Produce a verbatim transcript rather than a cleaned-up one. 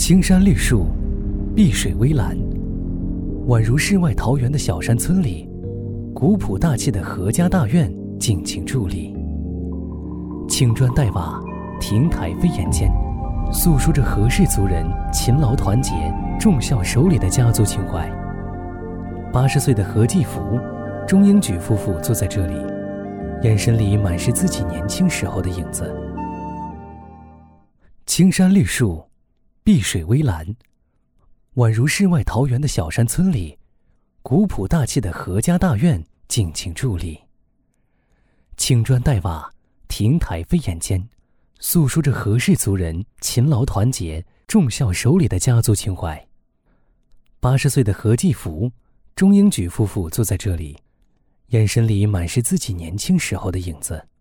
青山绿树，碧水微澜，宛如世外桃源的小山村里，古朴大气的何家大院静静伫立。青砖黛瓦，亭台飞檐间，诉说着何氏族人勤劳团结、重孝守礼的家族情怀。八十岁的何继福、钟英举夫妇坐在这里，眼神里满是自己年轻时候的影子。青山绿树，碧水微澜，宛如世外桃源的小山村里，古朴大气的何家大院静静伫立。青砖黛瓦，亭台飞檐间，诉说着何氏族人勤劳团结、重孝守礼的家族情怀。八十岁的何继福、钟英举夫妇坐在这里，眼神里满是自己年轻时候的影子。